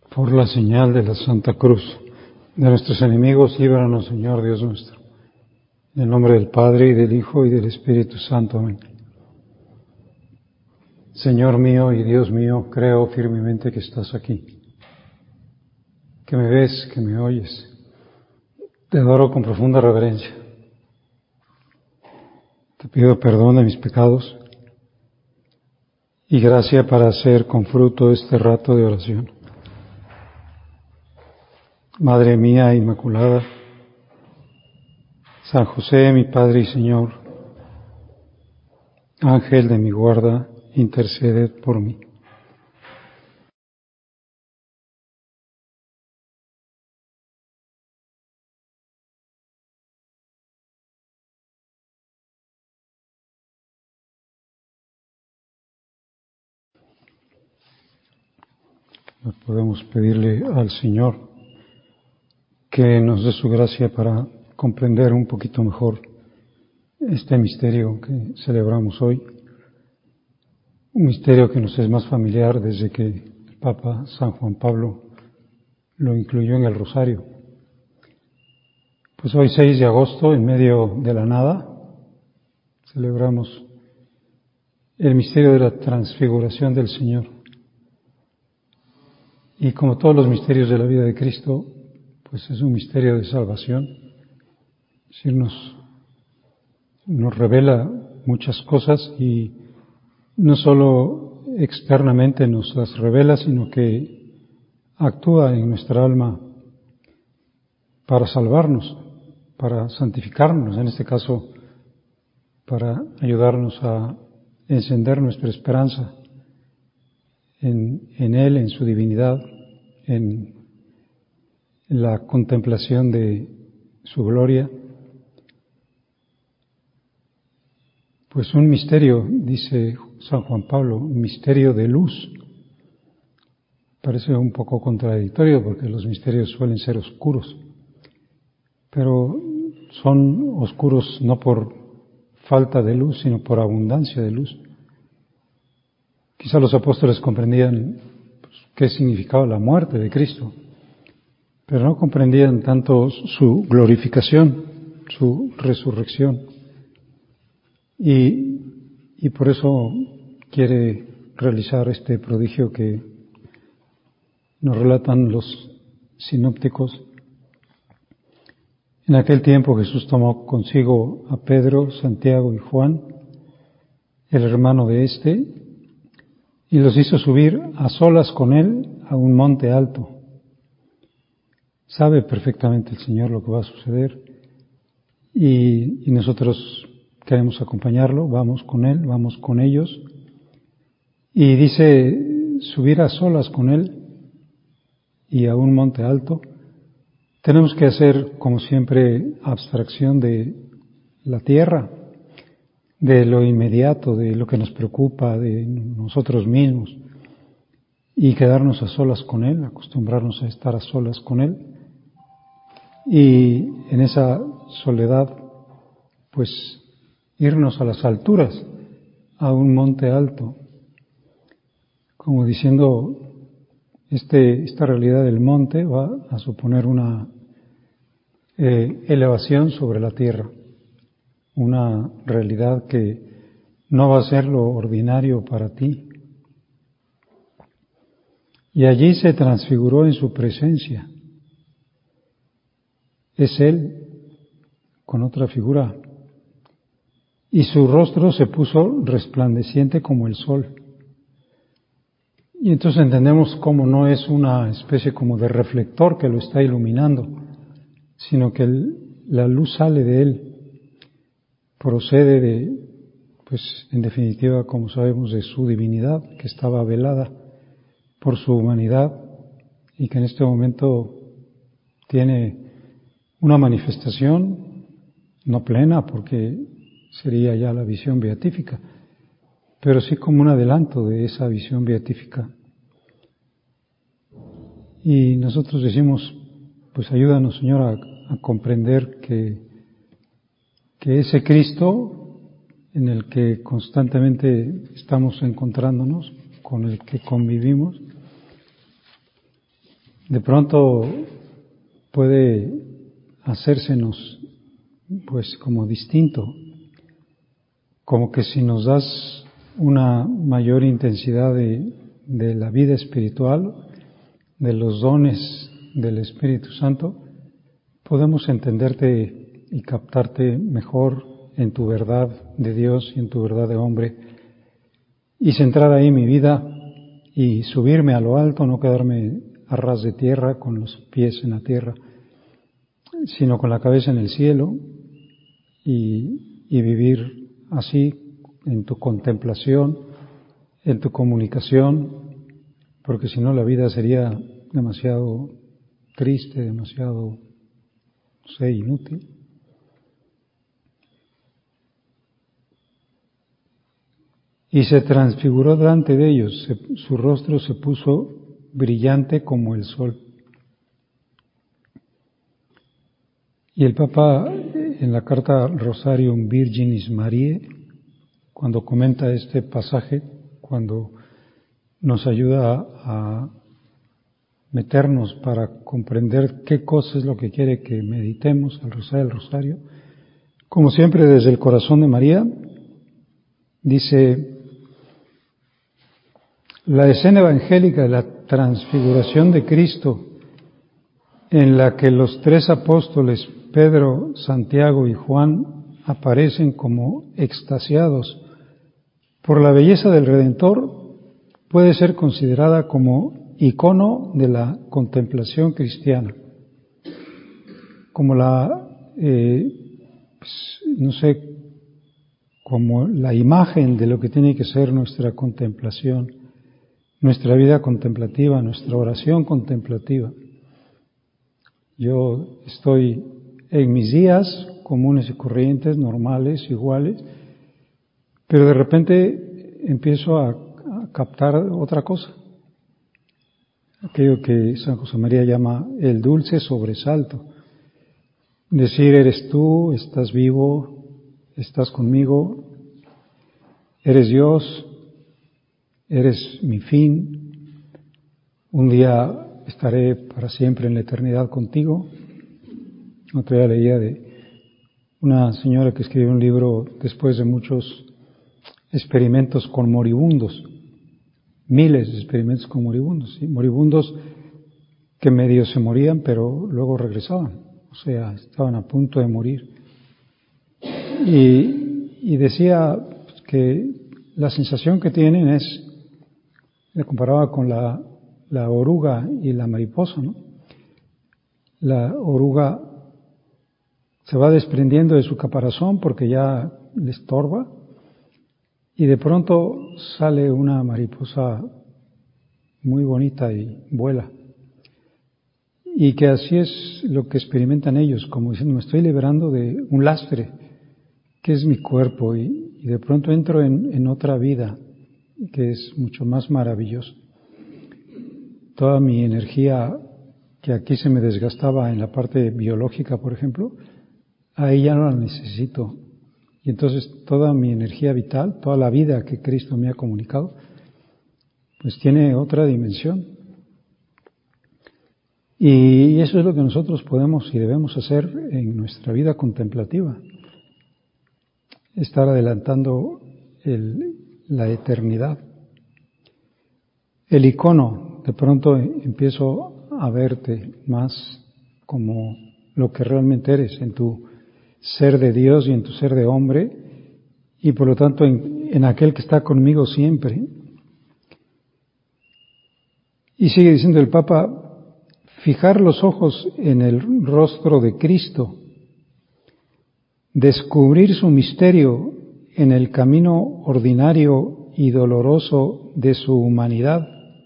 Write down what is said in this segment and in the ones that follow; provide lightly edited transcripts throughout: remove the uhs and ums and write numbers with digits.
Por la señal de la Santa Cruz de nuestros enemigos, líbranos, Señor Dios nuestro. En el nombre del Padre, y del Hijo, y del Espíritu Santo. Amén. Señor mío y Dios mío, creo firmemente que estás aquí, que me ves, que me oyes. Te adoro con profunda reverencia. Te pido perdón de mis pecados y gracia para hacer con fruto este rato de oración. Madre mía Inmaculada, San José, mi Padre y Señor, Ángel de mi guarda, interceded por mí. Podemos pedirle al Señor que nos dé su gracia para comprender un poquito mejor este misterio que celebramos hoy. Un misterio que nos es más familiar desde que el Papa San Juan Pablo lo incluyó en el Rosario. Pues hoy 6 de agosto, en medio de la nada, celebramos el misterio de la transfiguración del Señor. Y como todos los misterios de la vida de Cristo, pues es un misterio de salvación. Es decir, nos revela muchas cosas y no solo externamente nos las revela, sino que actúa en nuestra alma para salvarnos, para santificarnos, en este caso, para ayudarnos a encender nuestra esperanza en Él, en su divinidad, en la contemplación de su gloria. Pues un misterio, dice San Juan Pablo, un misterio de luz. Parece un poco contradictorio porque los misterios suelen ser oscuros, pero son oscuros no por falta de luz, sino por abundancia de luz. Quizá los apóstoles comprendían qué significaba la muerte de Cristo, pero no comprendían tanto su glorificación, su resurrección. Y por eso quiere realizar este prodigio que nos relatan los sinópticos. En aquel tiempo Jesús tomó consigo a Pedro, Santiago y Juan, el hermano de éste, y los hizo subir a solas con él a un monte alto. Sabe perfectamente el Señor lo que va a suceder y nosotros queremos acompañarlo, vamos con él, vamos con ellos. Y dice subir a solas con él y a un monte alto. Tenemos que hacer, como siempre, abstracción de la tierra, de lo inmediato, de lo que nos preocupa, de nosotros mismos, y quedarnos a solas con Él, acostumbrarnos a estar a solas con Él. Y en esa soledad, pues, irnos a las alturas, a un monte alto, como diciendo, esta realidad del monte va a suponer una elevación sobre la tierra, una realidad que no va a ser lo ordinario para ti. Y allí se transfiguró en su presencia. Es Él con otra figura. Y su rostro se puso resplandeciente como el sol. Y entonces entendemos cómo no es una especie como de reflector que lo está iluminando, sino que la luz sale de Él, procede de, pues en definitiva, como sabemos, de su divinidad, que estaba velada por su humanidad y que en este momento tiene una manifestación no plena porque sería ya la visión beatífica, pero sí como un adelanto de esa visión beatífica. Y nosotros decimos, pues ayúdanos, Señor, a comprender que ese Cristo en el que constantemente estamos encontrándonos, con el que convivimos, de pronto puede hacérsenos pues como distinto, como que si nos das una mayor intensidad de la vida espiritual, de los dones del Espíritu Santo, podemos entenderte y captarte mejor en tu verdad de Dios y en tu verdad de hombre, y centrar ahí mi vida y subirme a lo alto, no quedarme a ras de tierra con los pies en la tierra, sino con la cabeza en el cielo y vivir así en tu contemplación, en tu comunicación, porque si no la vida sería demasiado triste, demasiado, no sé, inútil. Y se transfiguró delante de ellos, su rostro se puso brillante como el sol. Y el Papa, en la carta Rosarium Virginis Mariae, cuando comenta este pasaje, cuando nos ayuda a meternos para comprender qué cosa es lo que quiere que meditemos al rezar el rosario, como siempre desde el corazón de María, dice: la escena evangélica de la transfiguración de Cristo, en la que los tres apóstoles, Pedro, Santiago y Juan, aparecen como extasiados por la belleza del Redentor, puede ser considerada como icono de la contemplación cristiana, como no sé, como la imagen de lo que tiene que ser nuestra contemplación, nuestra vida contemplativa, nuestra oración contemplativa. Yo estoy en mis días comunes y corrientes, normales, iguales, pero de repente empiezo a captar otra cosa, aquello que San José María llama el dulce sobresalto. Decir: eres tú, estás vivo, estás conmigo, eres Dios, eres mi fin, un día estaré para siempre en la eternidad contigo. Otro día leía de una señora que escribió un libro después de muchos experimentos con moribundos, miles de experimentos con moribundos, ¿sí? Moribundos que medio se morían pero luego regresaban, o sea, estaban a punto de morir. Y decía que la sensación que tienen es, le comparaba con la oruga y la mariposa, ¿no? La oruga se va desprendiendo de su caparazón porque ya le estorba, y de pronto sale una mariposa muy bonita y vuela. Y que así es lo que experimentan ellos, como diciendo: me estoy liberando de un lastre, que es mi cuerpo, y de pronto entro en otra vida, que es mucho más maravillosa. Toda mi energía, que aquí se me desgastaba en la parte biológica, por ejemplo, ahí ya no la necesito. Y entonces toda mi energía vital, toda la vida que Cristo me ha comunicado, pues tiene otra dimensión. Y eso es lo que nosotros podemos y debemos hacer en nuestra vida contemplativa. Estar adelantando la eternidad. El icono, de pronto empiezo a verte más como lo que realmente eres, en tu ser de Dios y en tu ser de hombre, y por lo tanto en aquel que está conmigo siempre. Y sigue diciendo el Papa: fijar los ojos en el rostro de Cristo, descubrir su misterio en el camino ordinario y doloroso de su humanidad,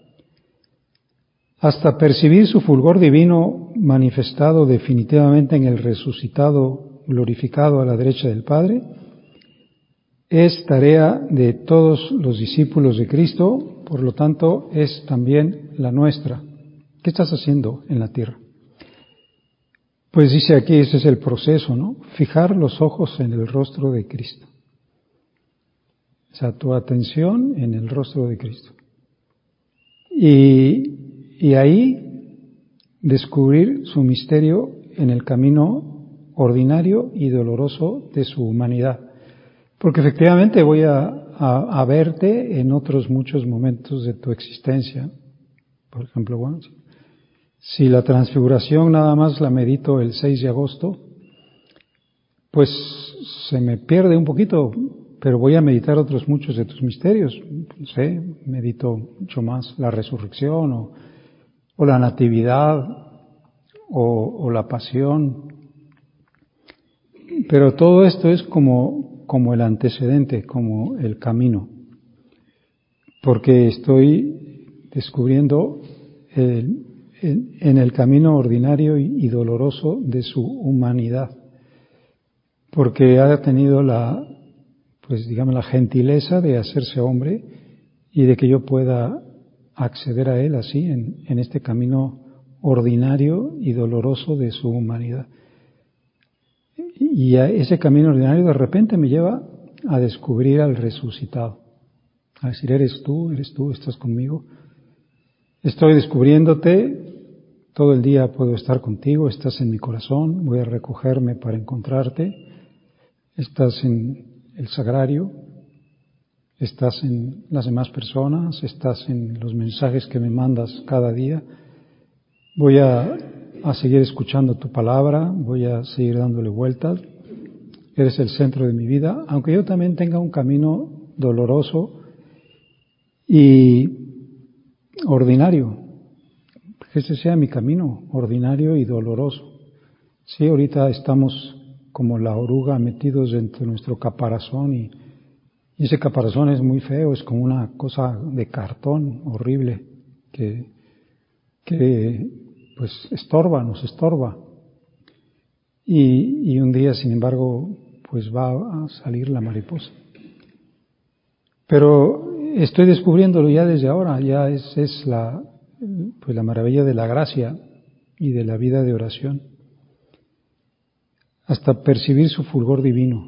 hasta percibir su fulgor divino manifestado definitivamente en el resucitado glorificado a la derecha del Padre, es tarea de todos los discípulos de Cristo, por lo tanto es también la nuestra. ¿Qué estás haciendo en la tierra? Pues dice aquí, ese es el proceso, ¿no? Fijar los ojos en el rostro de Cristo. O sea, tu atención en el rostro de Cristo. Y ahí descubrir su misterio en el camino ordinario y doloroso de su humanidad. Porque efectivamente voy a verte en otros muchos momentos de tu existencia. Por ejemplo, bueno, si la transfiguración nada más la medito el 6 de agosto, pues se me pierde un poquito, pero voy a meditar otros muchos de tus misterios. No sé, medito mucho más la resurrección o la natividad o la pasión. Pero todo esto es como el antecedente, como el camino, porque estoy descubriendo en el camino ordinario y doloroso de su humanidad, porque ha tenido la gentileza de hacerse hombre y de que yo pueda acceder a él así en este camino ordinario y doloroso de su humanidad. Y a ese camino ordinario de repente me lleva a descubrir al resucitado, a decir, eres tú, estás conmigo, estoy descubriéndote, todo el día puedo estar contigo, estás en mi corazón, voy a recogerme para encontrarte, estás en el sagrario, estás en las demás personas, estás en los mensajes que me mandas cada día, voy a seguir escuchando tu palabra, voy a seguir dándole vueltas, eres el centro de mi vida, aunque yo también tenga un camino doloroso y ordinario, que ese sea mi camino, ordinario y doloroso. Sí, ahorita estamos como la oruga metidos dentro de nuestro caparazón y ese caparazón es muy feo, es como una cosa de cartón horrible que pues nos estorba. Y un día, sin embargo, pues va a salir la mariposa. Pero estoy descubriéndolo ya desde ahora, ya es la maravilla de la gracia y de la vida de oración, hasta percibir su fulgor divino.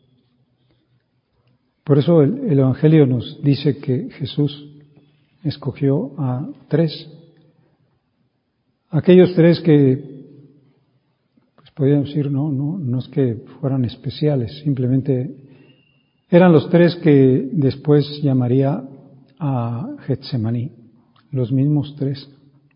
Por eso el Evangelio nos dice que Jesús escogió a 3, aquellos 3 que pues podríamos decir no es que fueran especiales, simplemente eran los 3 que después llamaría a Getsemaní, los mismos 3.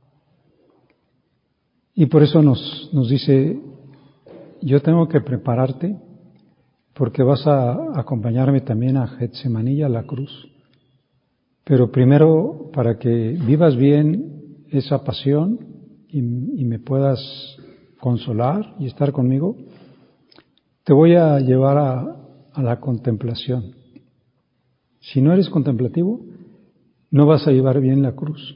Y por eso nos dice, yo tengo que prepararte porque vas a acompañarme también a Getsemaní y a la cruz. Pero primero, para que vivas bien esa pasión y me puedas consolar y estar conmigo, te voy a llevar a la contemplación. Si no eres contemplativo, no vas a llevar bien la cruz.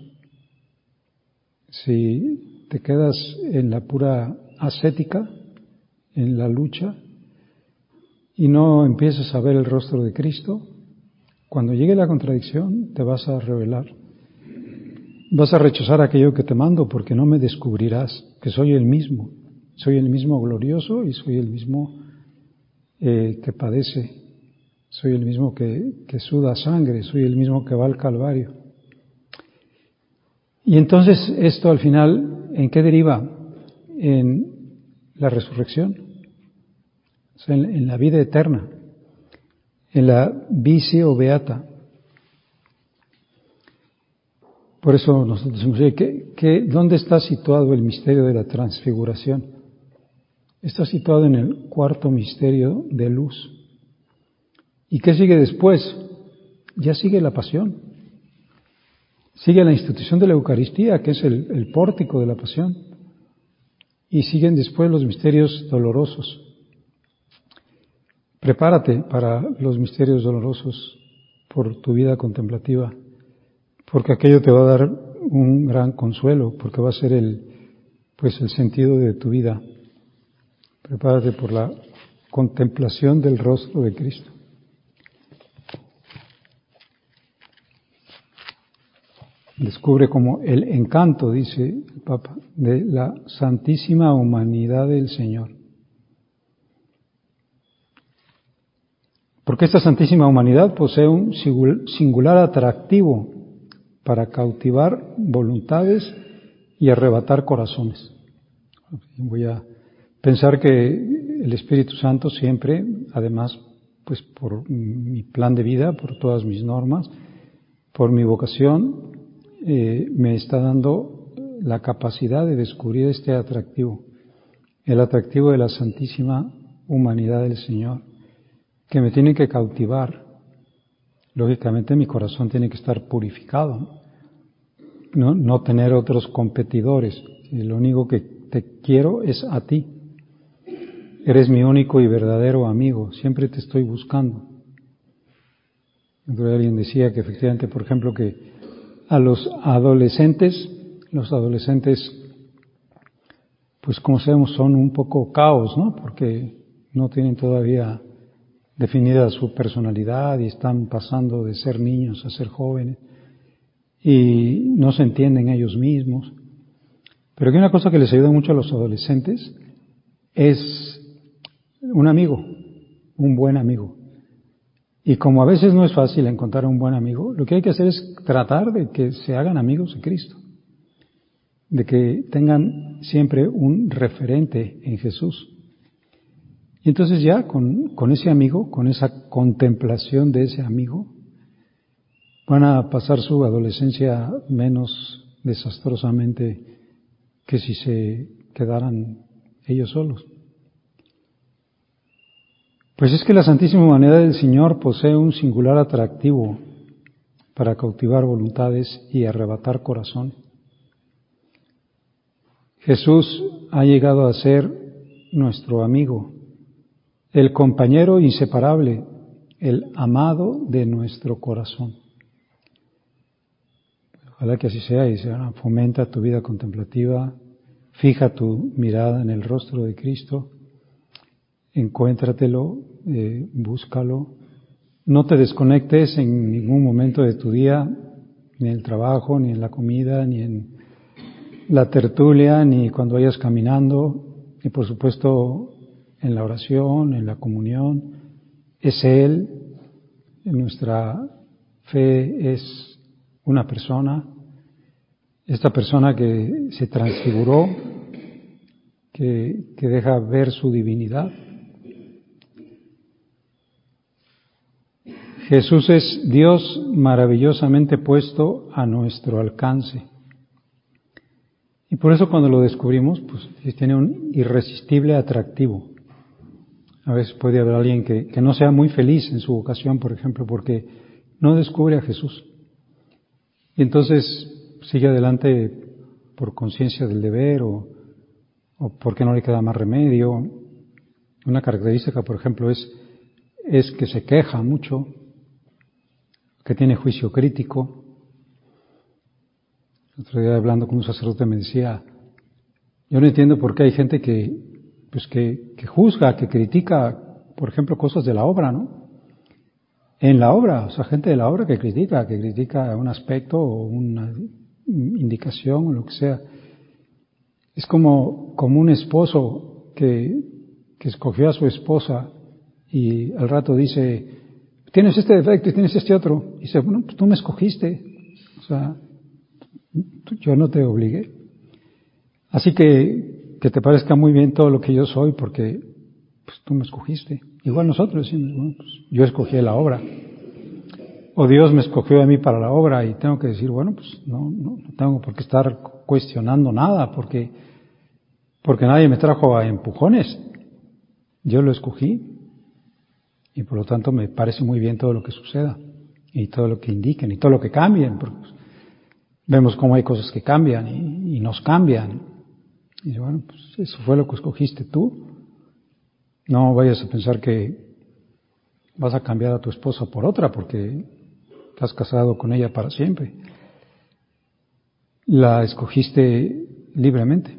Si te quedas en la pura ascética, en la lucha, y no empiezas a ver el rostro de Cristo, cuando llegue la contradicción te vas a rebelar. Vas a rechazar aquello que te mando porque no me descubrirás que soy el mismo glorioso y soy el mismo que padece, soy el mismo que suda sangre, soy el mismo que va al Calvario. Y entonces esto al final, ¿en qué deriva? En la resurrección, o sea, en la vida eterna, en la visio beata. Por eso nosotros decimos, ¿dónde está situado el misterio de la transfiguración? Está situado en el 4º misterio de luz. ¿Y qué sigue después? Ya sigue la pasión. Sigue la institución de la Eucaristía, que es el pórtico de la pasión. Y siguen después los misterios dolorosos. Prepárate para los misterios dolorosos por tu vida contemplativa, porque aquello te va a dar un gran consuelo, porque va a ser el sentido de tu vida. Prepárate por la contemplación del rostro de Cristo. Descubre como el encanto, dice el Papa, de la santísima humanidad del Señor. Porque esta santísima humanidad posee un singular atractivo para cautivar voluntades y arrebatar corazones. Voy a pensar que el Espíritu Santo siempre, además, pues por mi plan de vida, por todas mis normas, por mi vocación, me está dando la capacidad de descubrir este atractivo, el atractivo de la santísima humanidad del Señor, que me tiene que cautivar. Lógicamente mi corazón tiene que estar purificado, no tener otros competidores. Lo único que te quiero es a ti. Eres mi único y verdadero amigo, siempre te estoy buscando. Entonces alguien decía que efectivamente, por ejemplo, que a los adolescentes, pues como sabemos, son un poco caos, ¿no? Porque no tienen todavía definida su personalidad y están pasando de ser niños a ser jóvenes y no se entienden ellos mismos. Pero hay una cosa que les ayuda mucho a los adolescentes, es un amigo, un buen amigo. Y como a veces no es fácil encontrar un buen amigo, lo que hay que hacer es tratar de que se hagan amigos de Cristo, de que tengan siempre un referente en Jesús. Y entonces ya con ese amigo, con esa contemplación de ese amigo, van a pasar su adolescencia menos desastrosamente que si se quedaran ellos solos. Pues es que la Santísima Humanidad del Señor posee un singular atractivo para cautivar voluntades y arrebatar corazones. Jesús ha llegado a ser nuestro amigo, el compañero inseparable, el amado de nuestro corazón. Ojalá que así sea y fomenta tu vida contemplativa, fija tu mirada en el rostro de Cristo, encuéntratelo, búscalo, no te desconectes en ningún momento de tu día, ni en el trabajo, ni en la comida, ni en la tertulia, ni cuando vayas caminando, y por supuesto en la oración, en la comunión. Es Él, nuestra fe es una persona, esta persona que se transfiguró, que deja ver su divinidad. Jesús es Dios maravillosamente puesto a nuestro alcance. Y por eso cuando lo descubrimos, pues tiene un irresistible atractivo. A veces puede haber alguien que no sea muy feliz en su vocación, por ejemplo, porque no descubre a Jesús. Y entonces sigue adelante por conciencia del deber o porque no le queda más remedio. Una característica, por ejemplo, es que se queja mucho, que tiene juicio crítico. El otro día hablando con un sacerdote me decía, yo no entiendo por qué hay gente que juzga, que critica, por ejemplo, cosas de la obra, ¿no? En la obra, o sea, gente de la obra que critica un aspecto o una indicación o lo que sea. Es como un esposo que escogió a su esposa y al rato dice, tienes este defecto y tienes este otro. Y dice, bueno, pues tú me escogiste. O sea, yo no te obligué. Así que te parezca muy bien todo lo que yo soy porque pues tú me escogiste. Igual nosotros decimos, bueno, pues yo escogí la obra. O Dios me escogió a mí para la obra y tengo que decir, bueno, pues no tengo por qué estar cuestionando nada porque nadie me trajo a empujones. Yo lo escogí y por lo tanto me parece muy bien todo lo que suceda y todo lo que indiquen y todo lo que cambien, porque vemos cómo hay cosas que cambian y nos cambian. Y bueno, pues eso fue lo que escogiste tú. No vayas a pensar que vas a cambiar a tu esposa por otra porque estás casado con ella para siempre. La escogiste libremente.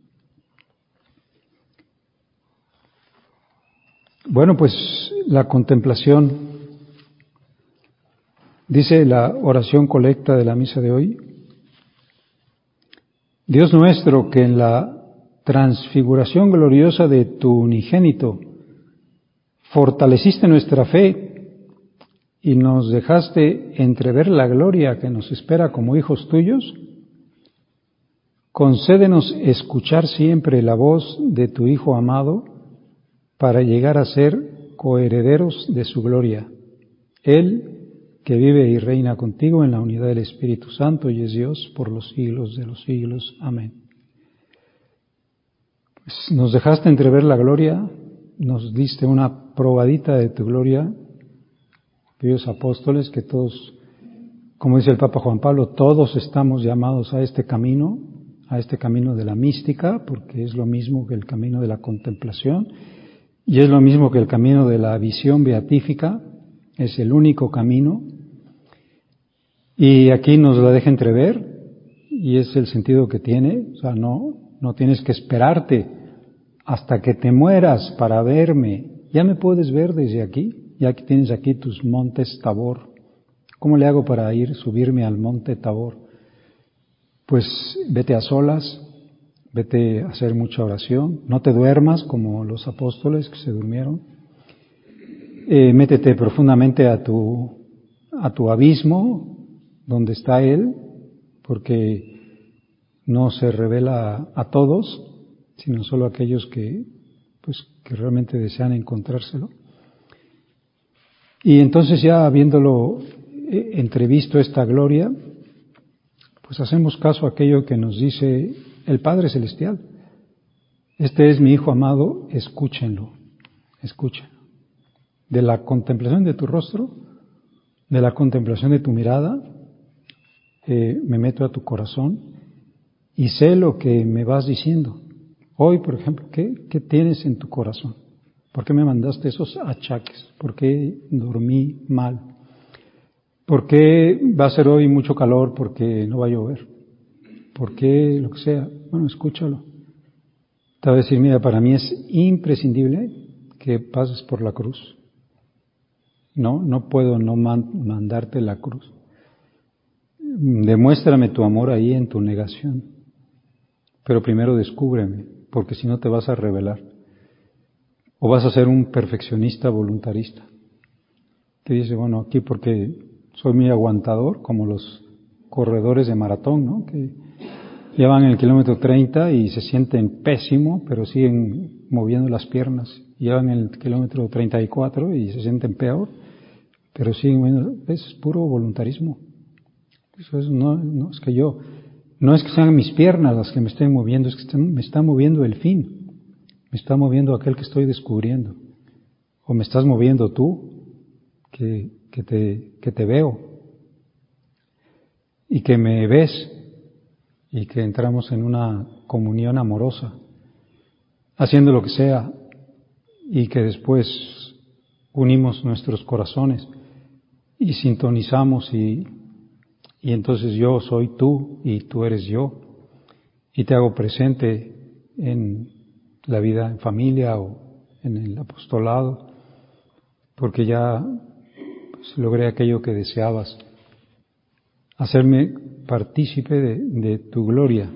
Bueno, pues la contemplación, dice la oración colecta de la misa de hoy, Dios nuestro, que en la transfiguración gloriosa de tu unigénito fortaleciste nuestra fe y nos dejaste entrever la gloria que nos espera como hijos tuyos, Concédenos escuchar siempre la voz de tu Hijo amado para llegar a ser coherederos de su gloria. Él que vive y reina contigo en la unidad del Espíritu Santo y es Dios por los siglos de los siglos. Amén. Pues nos dejaste entrever la gloria, nos diste una probadita de tu gloria, aquellos apóstoles que todos, como dice el Papa Juan Pablo, todos estamos llamados a este camino de la mística, porque es lo mismo que el camino de la contemplación, y es lo mismo que el camino de la visión beatífica, es el único camino, y aquí nos la deja entrever, y es el sentido que tiene, o sea, no tienes que esperarte hasta que te mueras para verme, ya me puedes ver desde aquí, ya que tienes aquí tus montes Tabor. ¿Cómo le hago para subirme al monte Tabor? Pues vete a solas, vete a hacer mucha oración, no te duermas como los apóstoles que se durmieron, métete profundamente a tu abismo donde está Él, porque no se revela a todos, sino solo a aquellos que realmente desean encontrárselo. Y entonces ya habiéndolo entrevisto esta gloria, pues hacemos caso a aquello que nos dice el Padre Celestial. Este es mi Hijo amado, escúchenlo. De la contemplación de tu rostro, de la contemplación de tu mirada, me meto a tu corazón y sé lo que me vas diciendo. Hoy, por ejemplo, ¿qué tienes en tu corazón? ¿Por qué me mandaste esos achaques? ¿Por qué dormí mal? ¿Por qué va a ser hoy mucho calor? Porque no va a llover. ¿Por qué lo que sea? Bueno, escúchalo. Te va a decir, mira, para mí es imprescindible que pases por la cruz. No puedo no mandarte la cruz. Demuéstrame tu amor ahí en tu negación. Pero primero descúbreme, porque si no te vas a rebelar. O vas a ser un perfeccionista voluntarista. Que dice, bueno, aquí porque soy muy aguantador, como los corredores de maratón, ¿no? Que llevan el kilómetro 30 y se sienten pésimo, pero siguen moviendo las piernas. Llevan el kilómetro 34 y se sienten peor, pero siguen moviendo. Es puro voluntarismo. Eso es, no es que no es que sean mis piernas las que me estén moviendo, es que me está moviendo el fin. Me está moviendo aquel que estoy descubriendo. O me estás moviendo tú, que te veo y que me ves y que entramos en una comunión amorosa, haciendo lo que sea y que después unimos nuestros corazones y sintonizamos y entonces yo soy tú y tú eres yo y te hago presente en la vida en familia o en el apostolado porque ya logré aquello que deseabas, hacerme partícipe de tu gloria.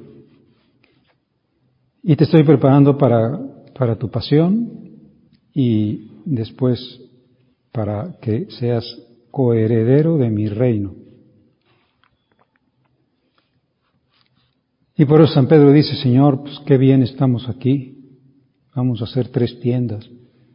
Y te estoy preparando para tu pasión y después para que seas coheredero de mi reino. Y por eso San Pedro dice, Señor, pues qué bien estamos aquí, vamos a hacer 3 tiendas.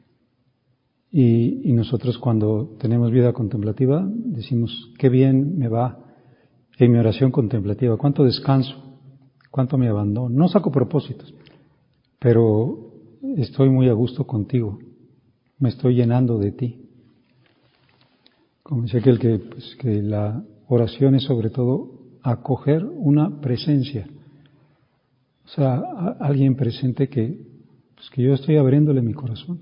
Y nosotros cuando tenemos vida contemplativa decimos, qué bien me va en mi oración contemplativa, cuánto descanso, cuánto me abandono. No saco propósitos, pero estoy muy a gusto contigo, me estoy llenando de ti. Como dice aquel que la oración es sobre todo acoger una presencia, o sea, alguien presente que yo estoy abriéndole mi corazón.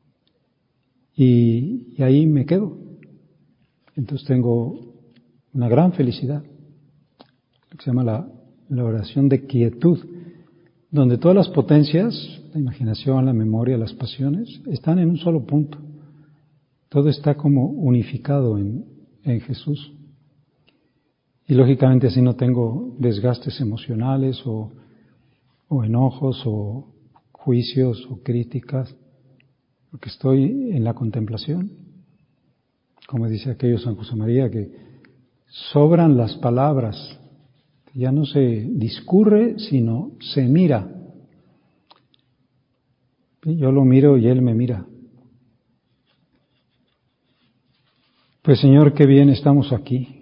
Y ahí me quedo. Entonces tengo una gran felicidad, lo que se llama la oración de quietud, donde todas las potencias, la imaginación, la memoria, las pasiones, están en un solo punto. Todo está como unificado en Jesús. Y lógicamente así no tengo desgastes emocionales o enojos o juicios o críticas, porque estoy en la contemplación. Como dice aquello San José María, que sobran las palabras, Ya no se discurre, sino se mira. Yo lo miro y Él me mira. Pues Señor, qué bien estamos aquí,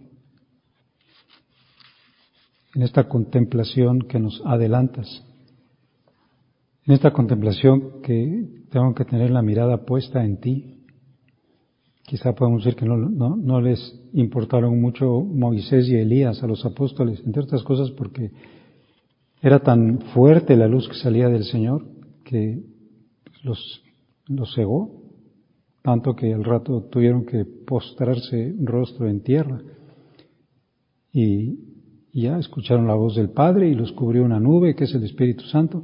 en esta contemplación que nos adelantas, en esta contemplación que tengo que tener la mirada puesta en ti. Quizá podemos decir que no les importaron mucho Moisés y Elías a los apóstoles, entre otras cosas porque era tan fuerte la luz que salía del Señor que los cegó, tanto que al rato tuvieron que postrarse rostro en tierra. Y ya escucharon la voz del Padre y los cubrió una nube, que es el Espíritu Santo.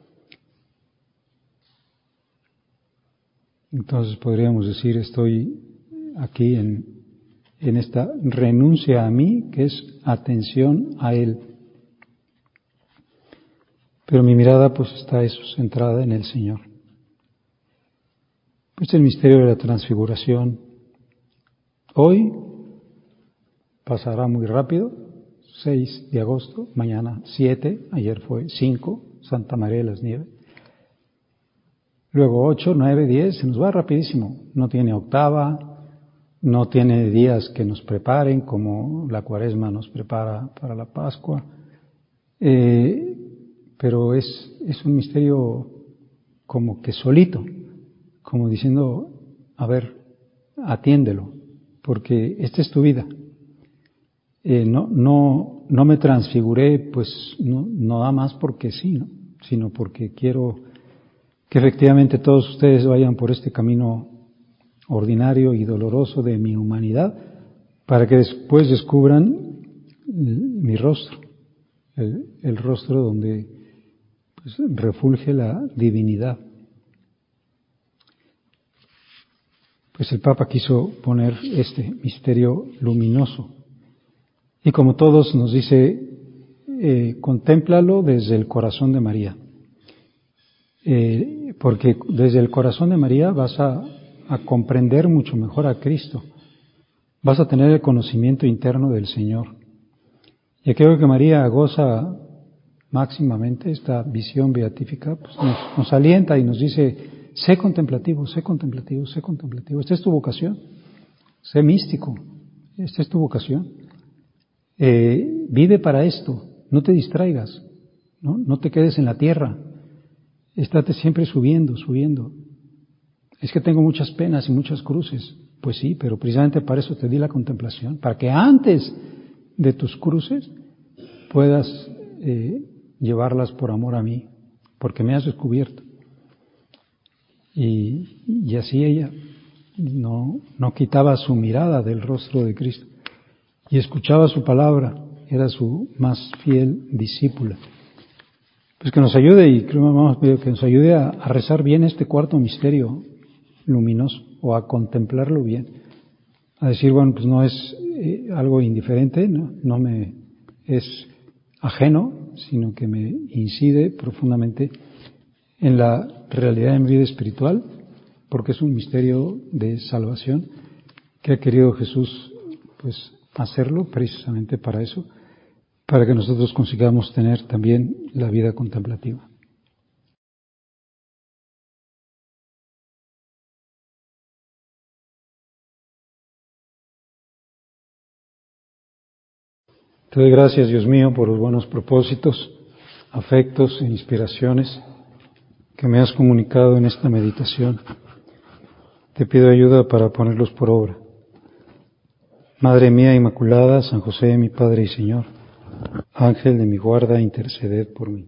Entonces podríamos decir, estoy aquí en esta renuncia a mí, que es atención a Él. Pero mi mirada pues está eso, centrada en el Señor. Pues el misterio de la transfiguración. Hoy pasará muy rápido, 6 de agosto, mañana 7, ayer fue 5, Santa María de las Nieves. Luego 8, 9, 10, se nos va rapidísimo. No tiene octava, no tiene días que nos preparen, como la Cuaresma nos prepara para la Pascua. Pero es un misterio como que solito, como diciendo, a ver, atiéndelo, porque esta es tu vida. No me transfiguré, pues no nada más porque sí, ¿no? Sino porque quiero que efectivamente todos ustedes vayan por este camino ordinario y doloroso de mi humanidad, para que después descubran mi rostro, el rostro donde pues, refulge la divinidad. Pues el Papa quiso poner este misterio luminoso. Y como todos nos dice, contémplalo desde el corazón de María. Porque desde el corazón de María vas a comprender mucho mejor a Cristo. Vas a tener el conocimiento interno del Señor. Y creo que María goza máximamente esta visión beatífica, pues nos alienta y nos dice, sé contemplativo, sé contemplativo, sé contemplativo. Esta es tu vocación. Sé místico. Esta es tu vocación. Vive para esto. No te distraigas. No te quedes en la tierra. Estate siempre subiendo. Es que tengo muchas penas y muchas cruces. Pues sí, pero precisamente para eso te di la contemplación, para que antes de tus cruces puedas llevarlas por amor a mí, porque me has descubierto. Y así ella no quitaba su mirada del rostro de Cristo y escuchaba su palabra, era su más fiel discípula. Pues que nos ayude, y creo vamos a pedir que nos ayude a rezar bien este cuarto misterio luminoso, o a contemplarlo bien, a decir, bueno, pues no es algo indiferente, no me es ajeno, sino que me incide profundamente en la realidad de mi vida espiritual, porque es un misterio de salvación que ha querido Jesús pues hacerlo precisamente para eso, para que nosotros consigamos tener también la vida contemplativa. Te doy gracias, Dios mío, por los buenos propósitos, afectos e inspiraciones que me has comunicado en esta meditación. Te pido ayuda para ponerlos por obra. Madre mía Inmaculada, San José, mi Padre y Señor, Ángel de mi guarda, interceded por mí.